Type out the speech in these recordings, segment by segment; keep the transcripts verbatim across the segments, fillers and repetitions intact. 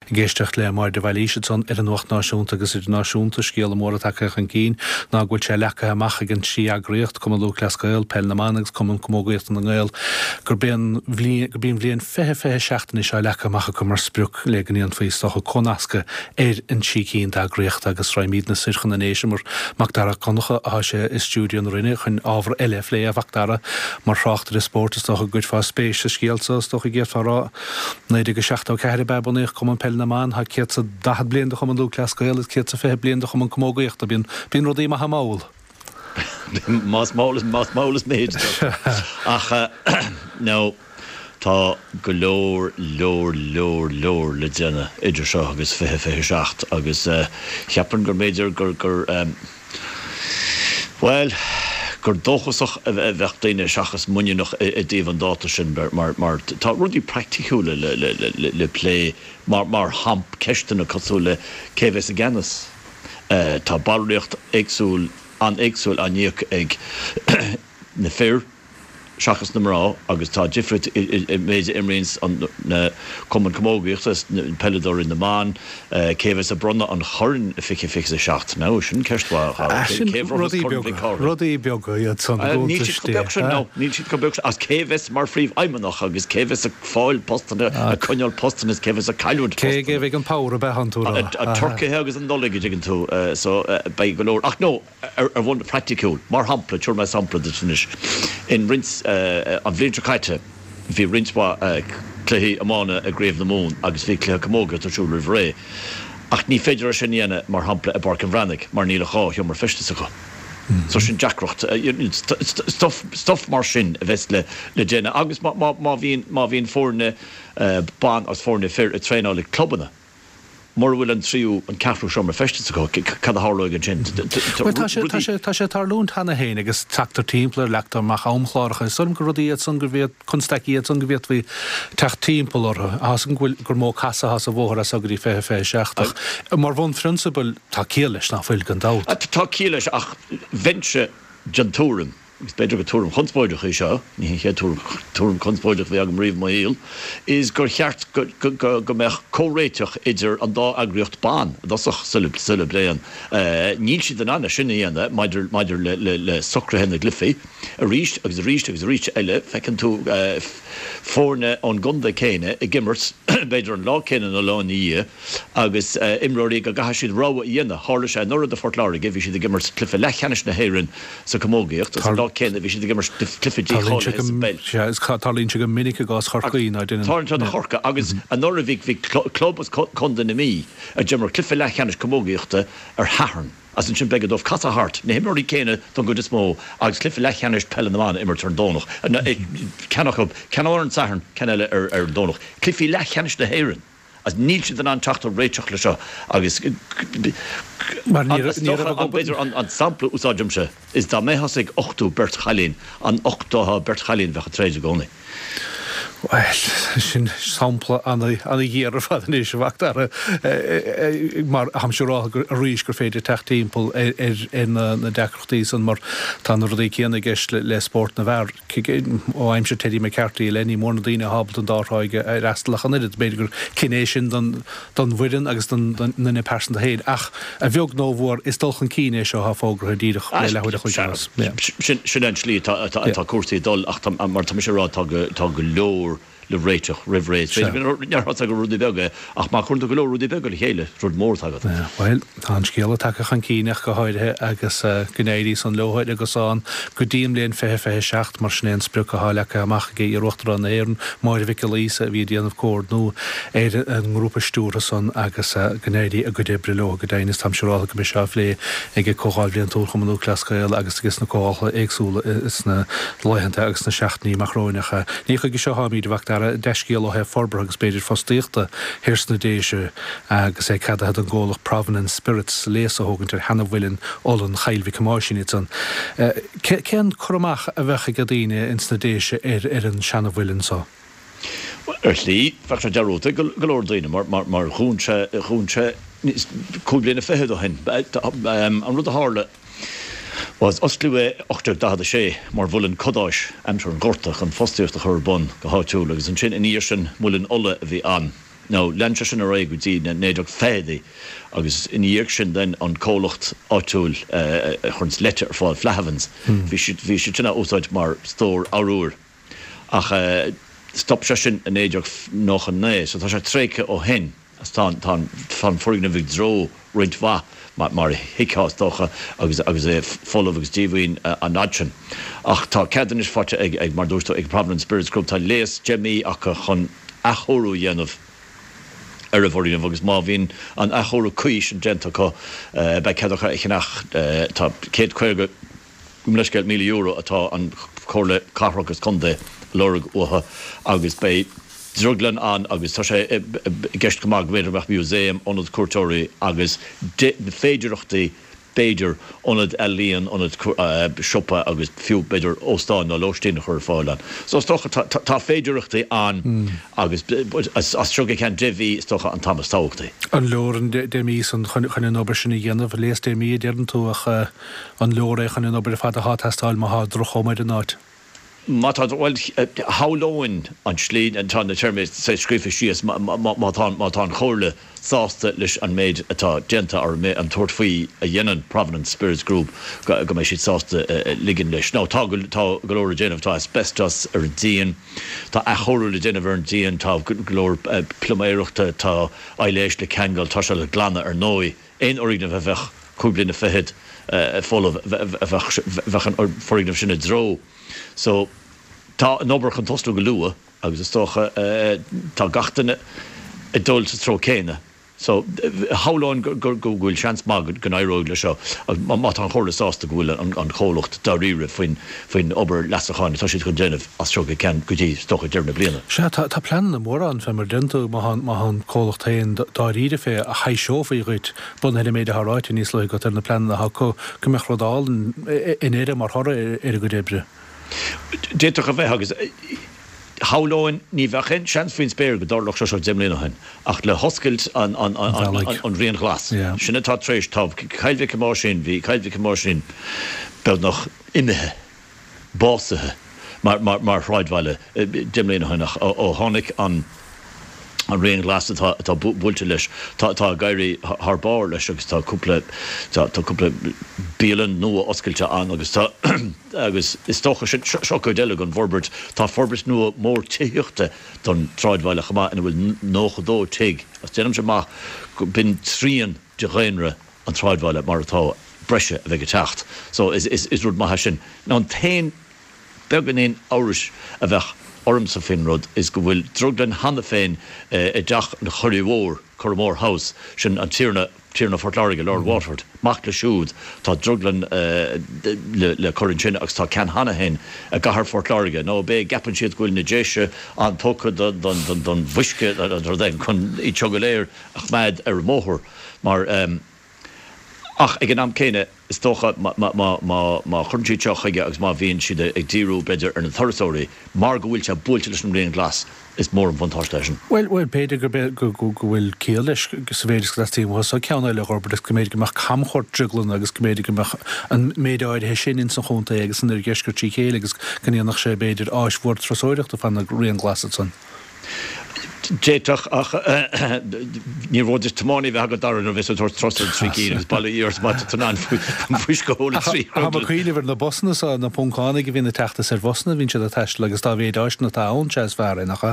géistecht le mar de bhilíise san ar an nuacht náisiúnta agus idir náisiúnta scéal mór take an cín ná ghfuil sé lecha amach an si agréocht cum lú leascail pell na managus cum commógaíocht an gáil gur bíon bblion fethe fethe seachtain is se lecha amach go mar spruch le gan íon faoí stocha conasca ar an si cín agréocht agus raimíd na sirchan na néise mar mac dara concha a sé is stúdion rinne chun ábhar eile lé a bhachtara mar chráachtar is sport is stocha good fá spéis a scéalsa stocha géirt farrá néidir go seachtá ceir bebannaíoch cum an pell na man ha cé a dahad blion de chum an lú leascail is cé a fethe blion de chum an commógaíocht a bíon bíon rodí a hamáil. Más málas más málas méid ach nó tá go leor leor leor leor le déine idir seo agus fethe fethe seacht agus cheapan gur méidir gur gur well gur dóchasach a bheith daine seachas muine noch i dtíobh an dáta sin mar mar tá rudí practicúla le le le le play mar mar hamp ceistena cosú le céhheits a gceannas tá bailíocht éagsúil an éagsúil aníoch ag na fér seachas na mrá agus tá difrit méide imrins an na cuman commógaíocht pellador in na man céhheits a bronna an chorin fiche fixe seacht ná sin ceistá rudí beaga iad san ní siad go beag as céhheits mar phríomh aimimeach agus céhheits a fáil postanna a coineáil postanna céhheits a caiúd cé gé bh an páir a behanúra a turcaithe agus an dólaige digann tú so bei go leor ach nó ar bhain practicúil mar hampla tuair me sampla de tunis in rins an bhléontra caite bhí rinspa cluí amána a gréibh na mún agus bhí clé commóga tarsúil rih ré ach ní féidir sin dhéana mar hampla a barc an bhreannig mar níla chá thiom mar fiste go so sin deacrocht stof mar sin a bheits le le déine agus má bhíon má bhíon fórne ban as fórne fér a tréála clubbanna mar bhfuil an tríú an ceafrú seom mar feste go cad a hálaigh an sin tá sé tarlún tanna héin agus teachtar timpplair leachtar mar chaomchláiricha sum go rudí san gur bhéad chunstaíiad san go bhéad bhí techt timppla ortha as an ghfuil gur mó casa has a bhór a sagurí fé fé seachtach mar bhain principal tá cíalis nach fuil gan dát tá cíalis ach vense gentúran gus beidir go túm chunspóideach é seo ní ché túm chunspóideach bhí agam riomh maíl is gur cheart go meach córéiteach idir an dá agriocht ban dasach sulib sulib léan níl siad an anna sinna dhéana maidir maidir le le socrahéna glyfií a ríist agus a ríist agus a ríist eile fecinn tú fórne an gunda céine i gimmert beidir an lá céine na láí agus imróí go gaithe siad ráha dhéana hála sé nóra a fortláir a bhí siad a gimmert clifa lechanis na héirann sa commógaíocht céna bhí siad gimmar clifidí talín se go minic a gás chorcaí ná duine Tá an chorca agus an nóra bhí bhí clubas chunda na mí a gimmar clifa lechanis commógaíochta ar hatharn as an sin begad of catahart na himmorí céine don go is mó agus clifa lechanis pell na man immer tar dónach cenach ceán san ceile ar ar dónach clifi lechanis na héirann as níl siad an anteachtar réiteach le seo agus beidir an sampla úsáidimse is dá méhasigh ochtú Bert Chalín an ochtátha Bert Chalín bhecha tréide gcónaí. Well, sin sampla anna dhéar a fad níos bhachtara mar hamsúrá a ríis gur féidir techt timppla ar in na decrochtaí san mar tá rudí chéanana gceist le sport na bhar ó aimse Teddy McCarthy lení mórna daoine habalt an dáthráige ar restalach an idir beidir gur cinné sin don bhuiidan agus na persan a héad ach a bheog nó bhór is dulchan cíine seo ha fógra díadach le lehuiide chuid sin an slí tá cuasaí dul ach mar tá sé rá tá go leor le réiteach rih réit neartha go rudí bega ach má chunta go le rudí bega le chéile rud mór tagad. Well tá an scéala take an cíineach go háidethe agus gnéirí san lehaid agus an go díam léon fethe fethe seacht mar snéan sprucha hálacha amach gé iarachtar an éireann máir bhice lísa a bhí déanamh cór nó éiad an grúpa stúra san agus gnéirí a go débre le go déanaine tam serála go seo lé ag cóáil blion túr chumú clascail agus agus na cóála éagsúla is na leihananta agus na seachtníí marróinecha ní chu go seo háíd bhacht deiscéal ó he forbar agus beidir fostíochta hirsna déise agus é cad an ggólach Provenance Spirits léasa hógann tar hena bhfuilin ólan chailhí cumáisiní san. Cean chumach a bhecha go daine insna déise ar ar an seanna bhfuilin sá? Ar slí fe deúta go leor daine mar mar chúnse chúnse cúblianna fehead ó hin an rud a hála was osluwe ochtar da sé mar bhfuilin codáis amtar an gortach an fostíocht a chur bon go háitiúla agus an sin in íirsin múlin olle a bhí an nó leanse sin a ré go dtí na néidir fédaí agus in dhéag sin den an cólacht áitiúil chun leite ar fáil flehavans. Bhí si sinna úsáid mar stór áúr. Ach stop se sin a néidir nach an né, so tá sé tréice ó hen tá fan forigna bhíh dro roiint bha mar hiicástócha agus agus é follow agus díhhaoin an nadsin. Ach tá cean is fáte ag ag mar dúirtó ag Problem Spirits Group tá léas Jimmy ach chun achorú dhéanamh ar a bhóríanamh agus má bhín an achorú cuis an genta có be ceadacha ichinach tá céad chuige leisceil mí euro atá an chóirle carthragus chundé lorug utha agus bé druglan an agus tá sé gceist gomág bhéidirbeach muséum ónad cuairteoirí agus féidireachtaí béidir ónad a líon ónad siopa agus fiú beidir óstáin nó lóistína chur fáileán. So stocha tá féidireachtaí an agus as trugad cean drihí stocha an tamas táachtaí. An leoran de mís an chun an obair sinna dhéanamh léas dé mí dearan tú an leora chun an obair fad a hátastáil má há drochomaid an áit. Má tá bhfuil hálóin an slín an tá na termid sé scrífa síos má tá chóirle sásta leis an méid atá genta ar an tuairtfaí a dhéanaan Providence Spirits Group go mé siad sásta ligan leis. Ná tá golóir déanamh tá asbestos ar díon, tá a chóirú le déanamh ar an díon, tá golóir pluméireachta tá eiléis le ceangal tá se le glanna ar nói. Éon origna bheith bheith cúblina fehead fóla bheith an foringnamh sinna dro. So tá an obair chun tostú go lua agus is tócha tá gatainna i dul sa tro céine. So háláin gur bhfuil seans mágad go éróg le seo má an chóirla sásta go bhfuil an chólacht dá riire faoin faoin obair leasacháin tá siad chun déanamh as trog cean go dtí stocha dearna bliana. Se tá plean na mór an fe mar dentú má an chólacht taon dá riide fé a chaisófaí chuid bun heile méid athráid níos le go tar na plean na ha go meach rodáil in éire mar thora ar go débre. Déach a bheith agus háláin ní bhechan sean faoin spéir go dárlach se seo dimlína ach le hoscailt an rion glas. Sinna tá trééis tá chailmhic mar sin bhí chailmhic mar sin be nach imethe básathe mar shráidhhaile dimlína ó tháinig an an rion glas tá búilte leis tá gaiirí th bar leis agus tá cúpla tá cúpla bíalan nua oscailte an agus tá agus is tócha seo go déile an Forbert tá Forbert nua mór tíochta don tráidhhaile chamá ina bhfuil nóchadó tiig as déanam se má go bin tríon de réinre an tráidhhaile mar atá breise a bheith techt. So is is is rud maithe sin. Ná an tain began éon áras a bheith orm sa finrod is go bhfuil druglan hanna féin i deach na choirmhór Cormore House sin an tíirna tíirna Fort Lauriga Lord Watford mac le siúd tá druglan le chorin sin agus tá cean hanna hen a gahar Fort Lauriga nó bé gapan siad gohfuil na déise an tócha don bhuisce ar den chun í teagaléir ach méid ar móthir mar ach ag an am céine is tócha má chuntíí teochaige agus má bhíonn siad ag díú beidir ar na thorasóirí mar go bhfuil se búilte leis an rion glas is mór an bhaintáiste. Well well Peter go go bhfuil céal leis sa bhéidir glastíí so ceanna le gobar is goméid goach camchort druglan agus goméid goach an méidáid he sin in san chunta agus an ar geisgurtí chéile agus gníonnach sé beidir áishmhór trasóireachta fan na rion glas san. Déach ach ní bhd is tomáí bheit go daran a bheits tor tros trí agus bail íors mat an fuis go hóla trí. Chuilehar na bosna a na Pcána go bhína teachta ar bosna vín se a teist agus tá bhéidáist na tán se bhar nach.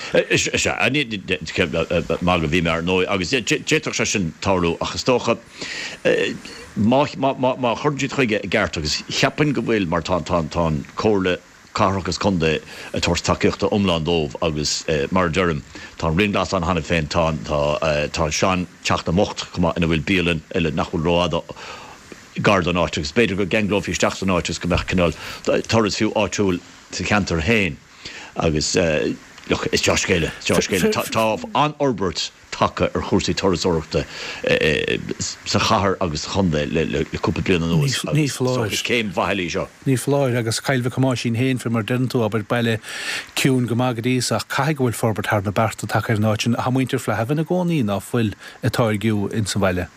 má go bhí mar nó agus déach se sin táú agus tócha má chuirtí chuige gceart agus cheapan go bhfuil mar tá tá cóirle carachas chundé a tuair takeíochta umlandómh agus mar dúrim tá ringlas an hanna féin tá tá sean teachta mocht chumá ina bhfuil bíalan ile nachhfuil ráda gard an áitegus beidir go ganglóf is teachta an áitegus go meach canál toras fiú áitiúil sa cantar hain agus is teascéile teascéile tá an Orbert take ar chósaí torasóireachta sa chahar agus chundé leúpa blian an nús. Ní fláir céim bhailí seo. Ní fláir agus cailbh comá sin héin fi mar dentú aber bailile ciún go mágadíos ach caiig bhfuil Forbert thar na berta take ar náitin a muintir fle hefan a gcóí ná bhfuil atáir giú in sa bhaile.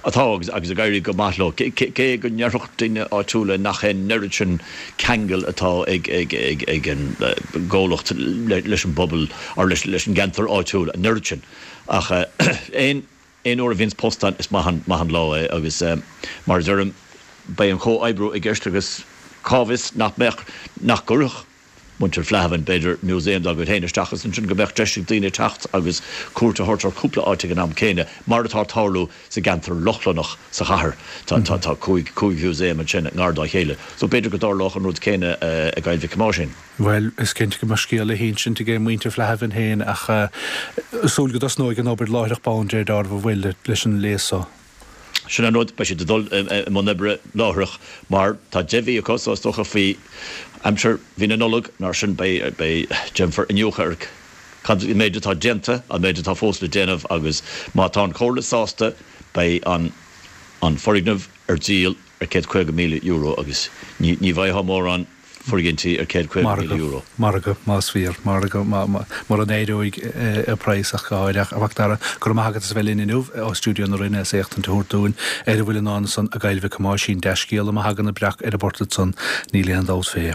atá agus agus a gaiirí go maithló cé go nearcht duine áitiúla nach é neiritsin kegel atá ag ag ag ag an ggólacht leis an bobbal ar leis leis an gentar áitiúla neiritsin ach éon éon óra vís postan is mahan mahan lá agus mar dúm bei an cho ebrú ag geistegus cávis nach mech nach goruch muntar flehavan beidir muséum a go héine stachas an sin go mech deisig daine tacht agus cuarta hortar cúpla áite an am céine mar atá táirlú sa gantar lochlanach sa chahar tá tá tá cúig cúig muséum an sin ngárdá chéile so beidir go dár loch an rud céine a gail vi másin. Well, is cinnte go mar scéala hén sin gé muinte flehavan héin ach súl go das nóig an obair láireach boundé dar bhfuil leis an léasá. Sin an nód be si dul man nebre láireach mar tá jeví a cosás docha fí amsir hí an nolog nar sin bei bei Jennifer in Jochirk kan méidir tá gente a méidir tá fós le déanamh agus má tá chola sásta bei an an forignemh ar díal ar cé chuig míle euro agus ní ní bhaid mór an forginti ar cé chuig míle euro. Marga más vír marga mar an éidirúig a preisach gáideach a bhachtara gur mágad is bhfuil inniuh á stúdio na rinne sécht an túirtún ar bhfuil an san a gailbh cumáisín deiscéal a hagan na breach ar a bortad san níl an dás fé.